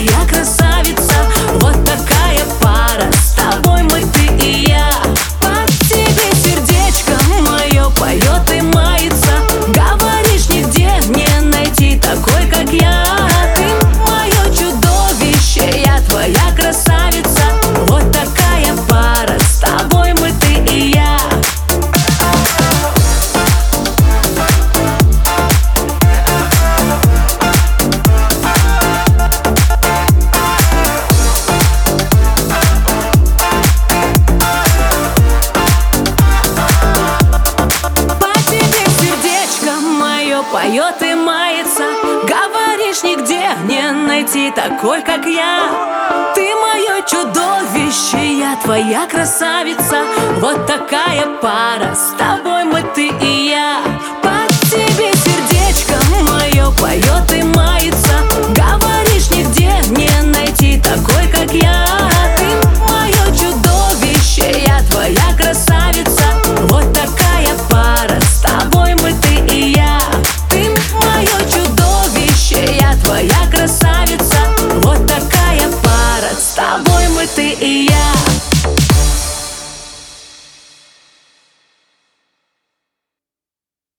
твоя красавица. Вот такая пара, с тобой мы, ты и я. Под тебе сердечко мое поет и мается. Говоришь, нигде не найти такой, как я. Ты мое чудовище, я твоя красавица. Вот такая пара, с тобой мы, ты и я. Поет и мается. Говоришь, нигде не найти такой, как я. Ты мое чудовище, я твоя красавица. Вот такая пара, с тобой мы, ты